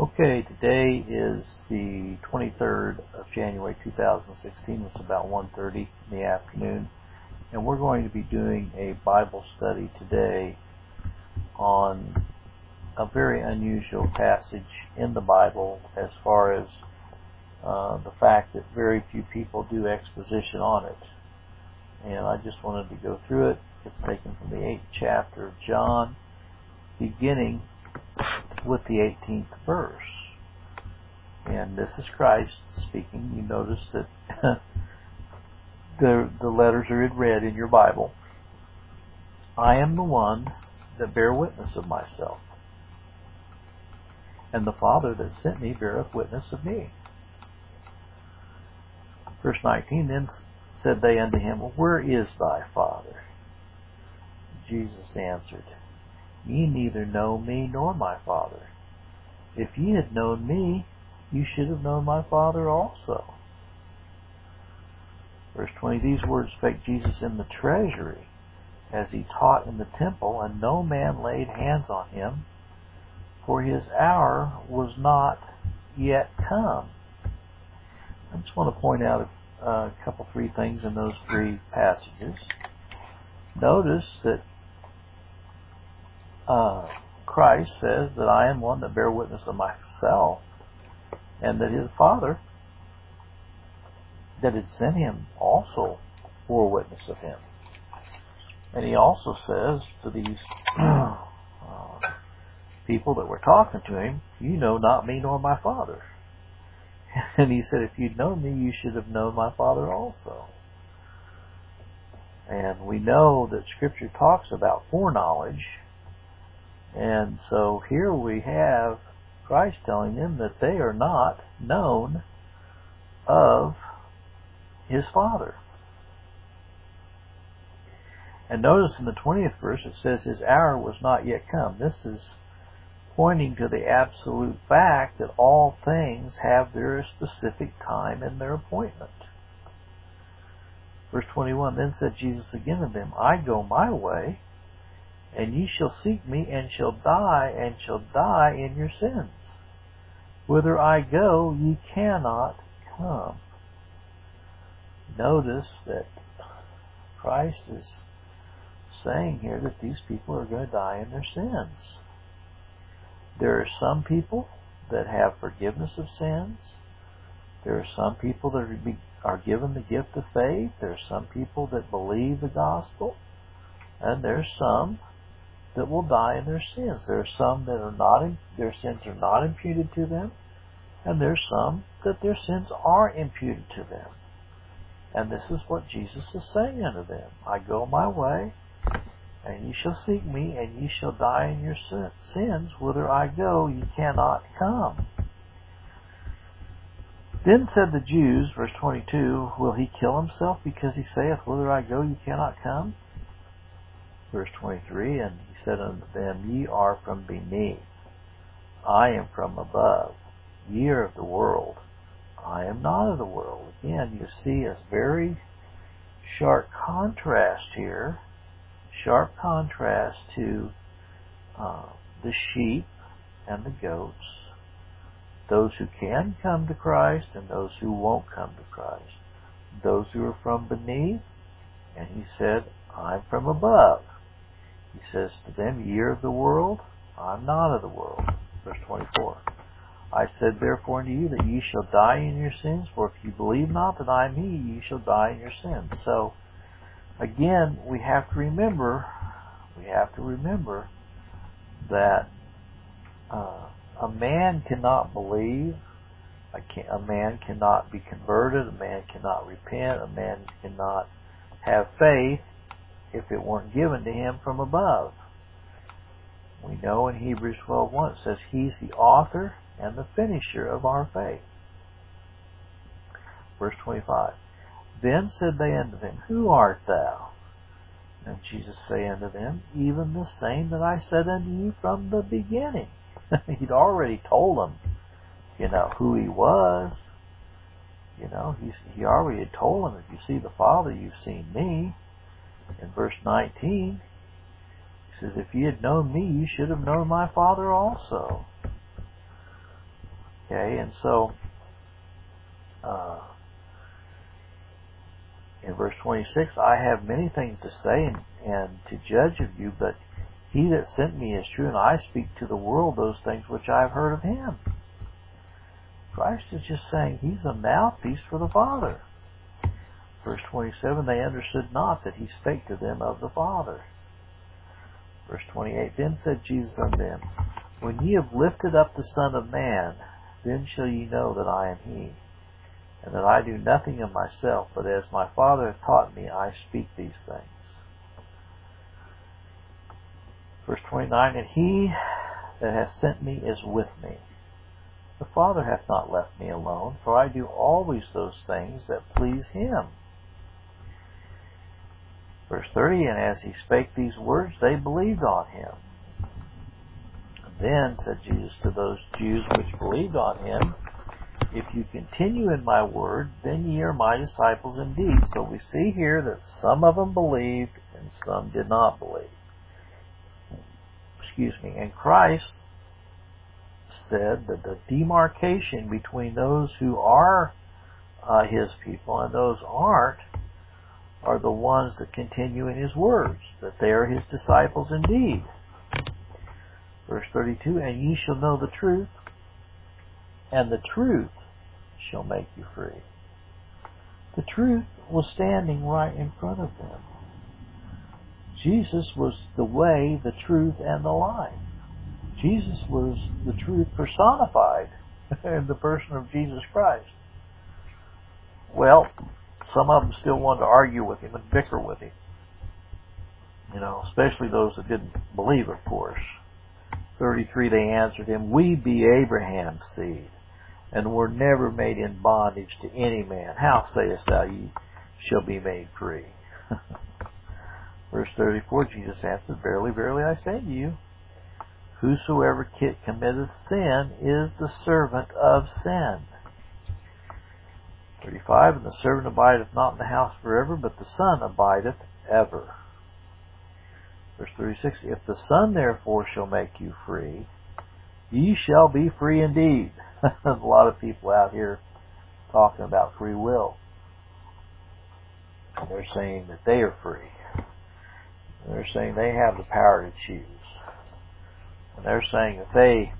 Okay, today is the 23rd of January 2016. It's about 1:30 in the afternoon, and we're going to be doing a Bible study today on a very unusual passage in the Bible as far as the fact that very few people do exposition on it. And I just wanted to go through it. It's taken from the 8th chapter of John, beginning with the 18th verse. And this is Christ speaking. You notice that the letters are in red in your Bible. I am the one that bear witness of myself, and the Father that sent me beareth witness of me. Verse 19, then said they unto him, Where is thy Father? Jesus answered, Ye neither know me nor my Father. If ye had known me, you should have known my Father also. Verse 20, these words spake Jesus in the treasury, as he taught in the temple, and no man laid hands on him, for his hour was not yet come. I just want to point out three things in those three passages. Notice that Christ says that I am one that bear witness of myself, and that his Father that had sent him also bore witness of him. And he also says to these people that were talking to him, you know not me nor my Father. And he said, if you'd known me, you should have known my Father also. And we know that Scripture talks about foreknowledge. And so here we have Christ telling them that they are not known of his Father. And notice in the 20th verse it says his hour was not yet come. This is pointing to the absolute fact that all things have their specific time and their appointment. Verse 21, then said Jesus again to them, I go my way, and ye shall seek me, and shall die in your sins. Whither I go, ye cannot come. Notice that Christ is saying here that these people are going to die in their sins. There are some people that have forgiveness of sins. There are some people that are given the gift of faith. There are some people that believe the gospel. And there's some that will die in their sins. There are some that are not, their sins are not imputed to them, and there's some that their sins are imputed to them. And this is what Jesus is saying unto them. I go my way, and ye shall seek me, and ye shall die in your sins. Whither I go, ye cannot come. Then said the Jews, verse 22, will he kill himself because he saith, Whither I go, ye cannot come? Verse 23, and he said unto them, Ye are from beneath, I am from above. Ye are of the world, I am not of the world. Again, you see a very sharp contrast here, sharp contrast to the sheep and the goats, those who can come to Christ and those who won't come to Christ, those who are from beneath, and he said, I'm from above. He says to them, Ye are of the world, I am not of the world. Verse 24. I said therefore unto you that ye shall die in your sins, for if you believe not that I am he, ye shall die in your sins. So, again, we have to remember that a man cannot believe, a man cannot be converted, a man cannot repent, a man cannot have faith if it weren't given to him from above. We know in Hebrews 12:1 it says, He's the author and the finisher of our faith. Verse 25, Then said they unto him, Who art thou? And Jesus said unto them, Even the same that I said unto you from the beginning. He'd already told them, who he was. He already had told them, if you see the Father, you've seen me. In verse 19, he says, If ye had known me, you should have known my Father also. Okay, and so in verse 26, I have many things to say and to judge of you, but he that sent me is true, and I speak to the world those things which I have heard of him. Christ is just saying he's a mouthpiece for the Father. Verse 27, they understood not that he spake to them of the Father. Verse 28, then said Jesus unto them, when ye have lifted up the Son of Man, then shall ye know that I am he, and that I do nothing of myself, but as my Father hath taught me, I speak these things. Verse 29, and he that hath sent me is with me. The Father hath not left me alone, for I do always those things that please him. Verse 30, and as he spake these words, they believed on him. And then said Jesus to those Jews which believed on him, if you continue in my word, then ye are my disciples indeed. So we see here that some of them believed and some did not believe. And Christ said that the demarcation between those who are his people and those aren't are the ones that continue in his words, that they are his disciples indeed. Verse 32, and ye shall know the truth, and the truth shall make you free. The truth was standing right in front of them. Jesus was the way, the truth, and the life. Jesus was the truth personified in the person of Jesus Christ. Well, some of them still wanted to argue with him and bicker with him. Especially those that didn't believe, of course. 33, they answered him, we be Abraham's seed, and were never made in bondage to any man. How sayest thou, ye shall be made free? Verse 34, Jesus answered, verily, verily, I say to you, whosoever committeth sin is the servant of sin. 35, and the servant abideth not in the house forever, but the Son abideth ever. Verse 36, if the Son therefore shall make you free, ye shall be free indeed. There's a lot of people out here talking about free will. And they're saying that they are free. And they're saying they have the power to choose. And they're saying that they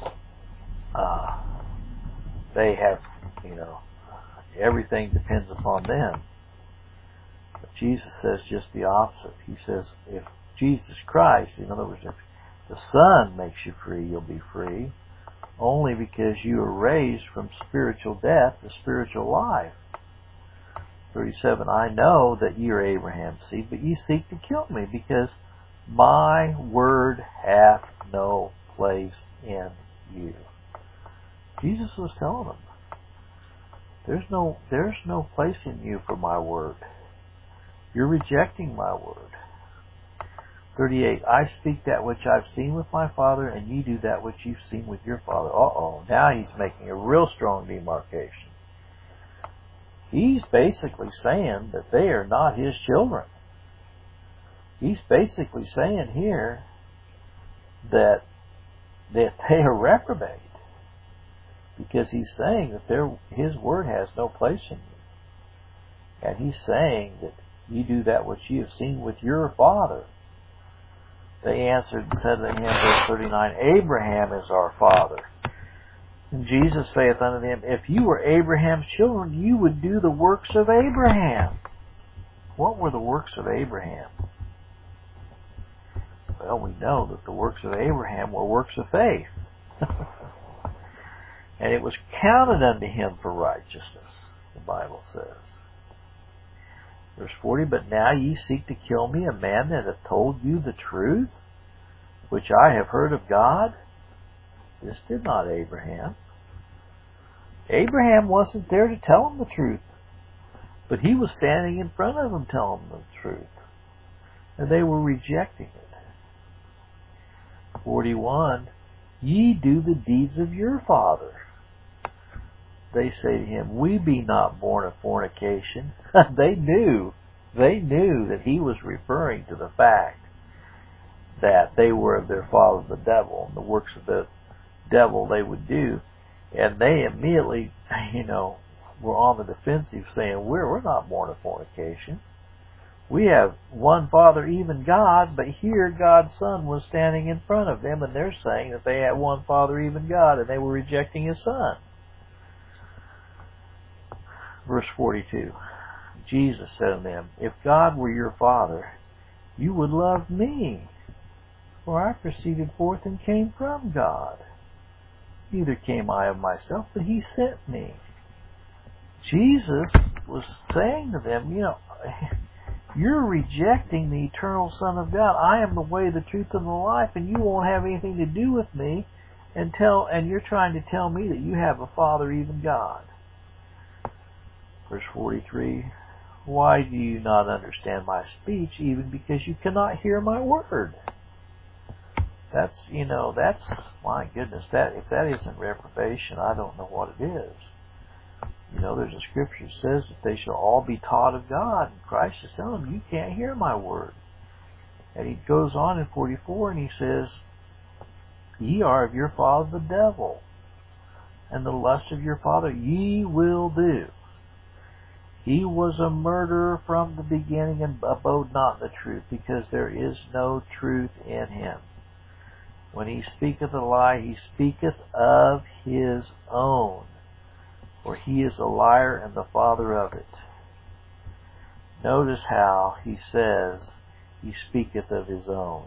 have, everything depends upon them. But Jesus says just the opposite. He says if Jesus Christ, in other words, if the Son makes you free, you'll be free, only because you are raised from spiritual death to spiritual life. 37, I know that ye are Abraham's seed, but ye seek to kill me, because my word hath no place in you. Jesus was telling them, there's no place in you for my word. You're rejecting my word. 38, I speak that which I've seen with my Father, and ye do that which you've seen with your father. Now he's making a real strong demarcation. He's basically saying that they are not his children. He's basically saying here that they are reprobate, because he's saying that his word has no place in you. And he's saying that ye do that which ye have seen with your father. They answered and said unto him, verse 39, Abraham is our father. And Jesus saith unto them, if you were Abraham's children, you would do the works of Abraham. What were the works of Abraham? Well, we know that the works of Abraham were works of faith. And it was counted unto him for righteousness, the Bible says. Verse 40, but now ye seek to kill me, a man that hath told you the truth, which I have heard of God. This did not Abraham. Abraham wasn't there to tell him the truth, but he was standing in front of them telling them the truth, and they were rejecting it. 41, ye do the deeds of your father. They say to him, we be not born of fornication. They knew that he was referring to the fact that they were of their father the devil, and the works of the devil they would do. And they immediately, were on the defensive, saying, we're not born of fornication. We have one Father, even God, but here God's Son was standing in front of them, and they're saying that they had one Father, even God, and they were rejecting His Son. Verse 42, Jesus said to them, if God were your Father, you would love me, for I proceeded forth and came from God. Neither came I of myself, but He sent me. Jesus was saying to them, you're rejecting the eternal Son of God. I am the way, the truth, and the life, and you won't have anything to do with me and you're trying to tell me that you have a Father, even God. Verse 43, why do you not understand my speech, even because you cannot hear my word? That's, my goodness, if that isn't reprobation, I don't know what it is. There's a scripture that says that they shall all be taught of God. And Christ is telling them, you can't hear my word. And he goes on in 44 and he says, ye are of your father the devil, and the lust of your father ye will do. He was a murderer from the beginning and abode not in the truth, because there is no truth in him. When he speaketh a lie, he speaketh of his own, for he is a liar and the father of it. Notice how he says he speaketh of his own.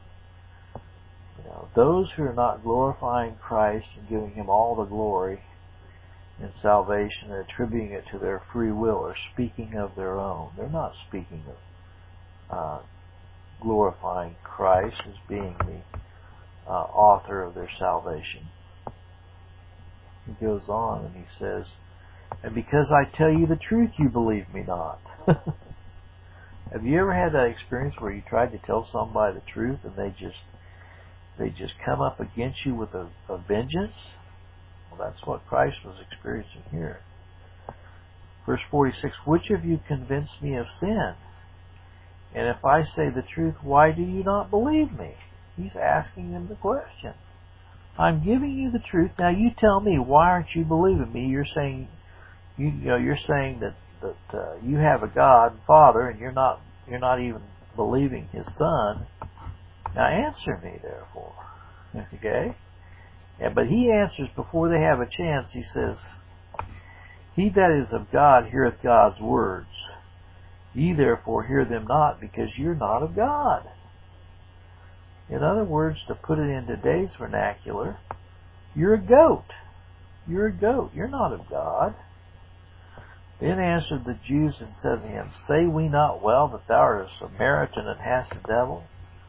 Those who are not glorifying Christ and giving Him all the glory in salvation and attributing it to their free will are speaking of their own. They're not speaking of glorifying Christ as being the author of their salvation. He goes on and he says, and because I tell you the truth, you believe me not. Have you ever had that experience where you tried to tell somebody the truth and they just come up against you with a vengeance? Well, that's what Christ was experiencing here. Verse 46, which of you convinced me of sin? And if I say the truth, why do you not believe me? He's asking them the question. I'm giving you the truth. Now you tell me, why aren't you believing me? You're saying, you're saying that you have a God and Father, and you're not even believing His Son. Now answer me, therefore. Okay? Yeah, but He answers before they have a chance. He says, he that is of God heareth God's words. Ye therefore hear them not, because you're not of God. In other words, to put it in today's vernacular, you're a goat. You're a goat. You're not of God. Then answered the Jews and said to him, say we not well that thou art a Samaritan and hast a devil?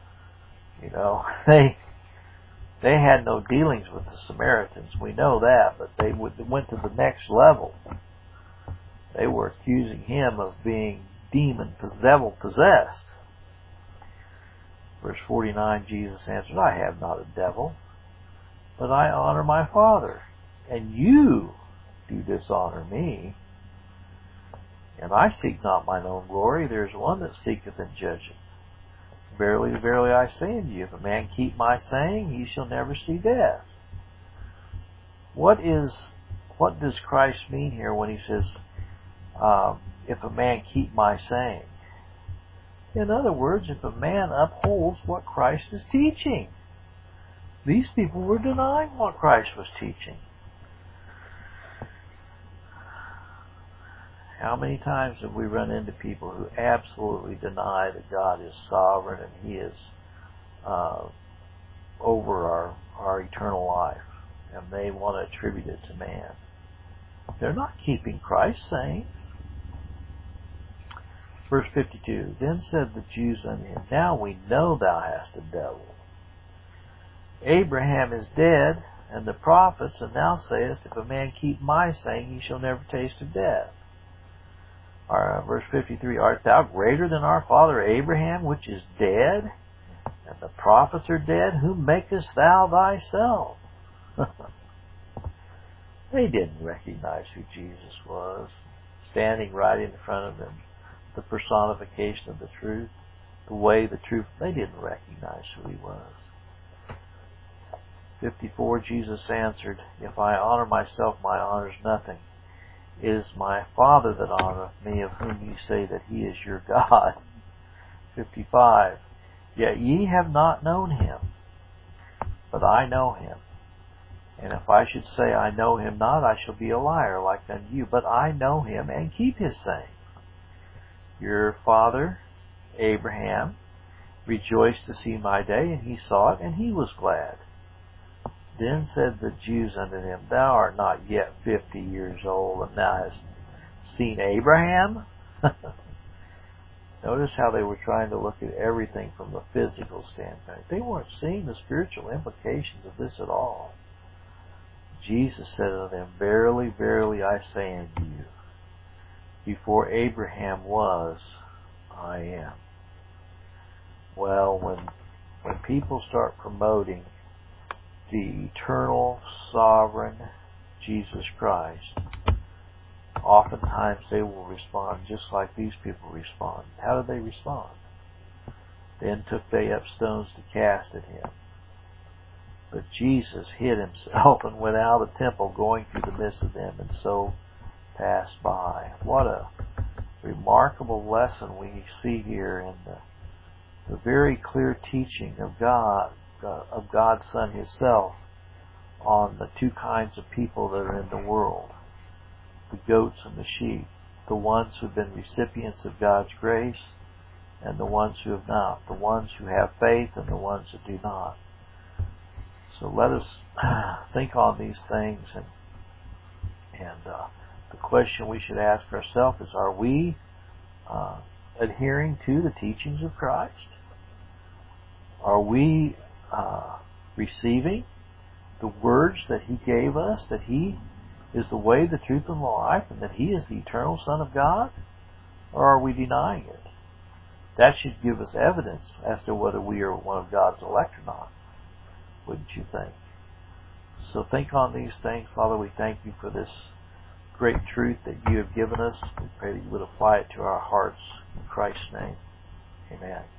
They had no dealings with the Samaritans. We know that, but they went to the next level. They were accusing him of being devil possessed. Verse 49, Jesus answered, I have not a devil, but I honor my Father, and you do dishonor me. And I seek not mine own glory. There is one that seeketh and judgeth. Verily, verily, I say unto you, if a man keep my saying, he shall never see death. What does Christ mean here when he says, if a man keep my saying? In other words, if a man upholds what Christ is teaching. These people were denying what Christ was teaching. How many times have we run into people who absolutely deny that God is sovereign and He is over our eternal life, and they want to attribute it to man? They're not keeping Christ's sayings. Verse 52, then said the Jews unto him, now we know thou hast a devil. Abraham is dead, and the prophets, and thou sayest, if a man keep my saying, he shall never taste of death. Verse 53, art thou greater than our father Abraham, which is dead, and the prophets are dead? Whom makest thou thyself? They didn't recognize who Jesus was, standing right in front of them. The personification of the truth, the way, the truth. They didn't recognize who He was. 54, Jesus answered, If I honor myself, my honor is nothing. It is my Father that honoreth me, of whom ye say that he is your God. 55, Yet ye have not known him, but I know him. And if I should say I know him not, I shall be a liar like unto you. But I know him and keep his saying. Your father, Abraham, rejoiced to see my day, and he saw it, and he was glad. Then said the Jews unto him, Thou art not yet 50 years old, and thou hast seen Abraham? Notice how they were trying to look at everything from the physical standpoint. They weren't seeing the spiritual implications of this at all. Jesus said unto them, Verily, verily, I say unto you, before Abraham was, I am. Well, when people start promoting the eternal, sovereign Jesus Christ, oftentimes they will respond just like these people respond. How did they respond? Then took they up stones to cast at him. But Jesus hid himself and went out of the temple, going through the midst of them, and so passed by. What a remarkable lesson we see here in the very clear teaching of God, of God's Son himself, on the two kinds of people that are in the world, the goats and the sheep, the ones who have been recipients of God's grace and the ones who have not, the ones who have faith and the ones that do not. So let us think on these things, and the question we should ask ourselves is, are we adhering to the teachings of Christ? Are we receiving the words that he gave us, that he is the way, the truth, and the life, and that he is the eternal Son of God? Or are we denying it? That should give us evidence as to whether we are one of God's elect or not, wouldn't you think? So think on these things. Father, we thank you for this great truth that you have given us. We pray that you would apply it to our hearts. In Christ's name, amen.